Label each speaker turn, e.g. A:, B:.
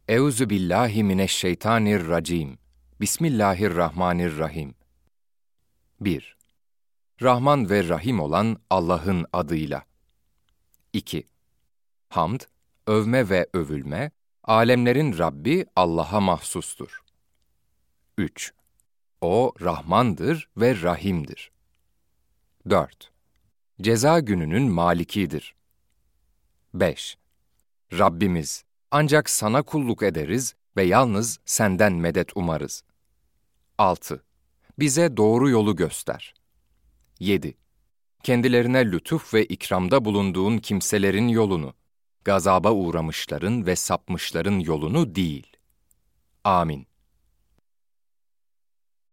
A: Euzu billahi mineşşeytanirracim. Bismillahirrahmanirrahim. 1. Rahman ve Rahim olan Allah'ın adıyla. 2. Hamd, övme ve övülme, alemlerin Rabbi Allah'a mahsustur. 3. O Rahmandır ve Rahim'dir. 4. Ceza gününün malikidir. 5. Rabbimiz, ancak sana kulluk ederiz ve yalnız senden medet umarız. 6. Bize doğru yolu göster. 7. Kendilerine lütuf ve ikramda bulunduğun kimselerin yolunu, gazaba uğramışların ve sapmışların yolunu değil. Amin.